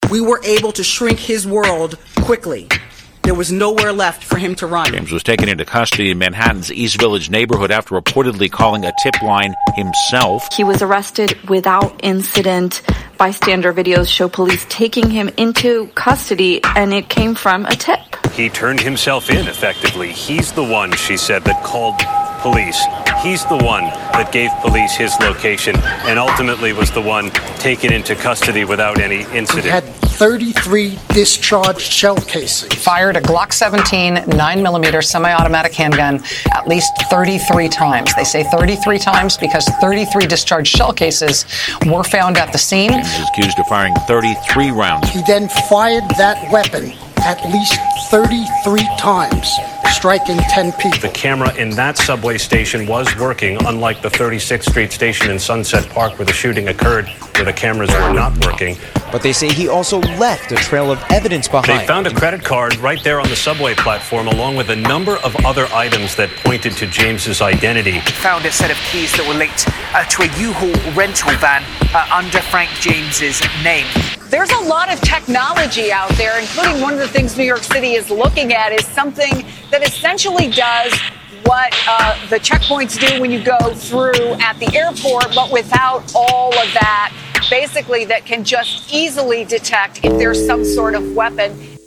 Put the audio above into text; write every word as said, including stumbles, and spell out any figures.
we were able to shrink his world quickly. There was nowhere left for him to run. James was taken into custody in Manhattan's East Village neighborhood after reportedly calling a tip line himself. He was arrested without incident. Bystander videos show police taking him into custody, and it came from a tip. He turned himself in, effectively. He's the one, she said, that called police. He's the one that gave police his location and ultimately was the one taken into custody without any incident. He had thirty-three discharged shell casings. Fired a Glock seventeen nine millimeter semi-automatic handgun at least thirty-three times. They say thirty-three times because thirty-three discharged shell cases were found at the scene. James is accused of firing thirty-three rounds. He then fired that weapon at least thirty-three times, striking ten people. The camera in that subway station was working, unlike the thirty-sixth Street station in Sunset Park where the shooting occurred, where the cameras were not working. But they say he also left a trail of evidence behind. They found a credit card right there on the subway platform, along with a number of other items that pointed to James's identity. Found a set of keys that were linked uh, to a U-Haul rental van uh, under Frank James's name. There's a lot of technology out there, including one of the things New York City is looking at is something that essentially does what uh, the checkpoints do when you go through at the airport, but without all of that. Basically, that can just easily detect if there's some sort of weapon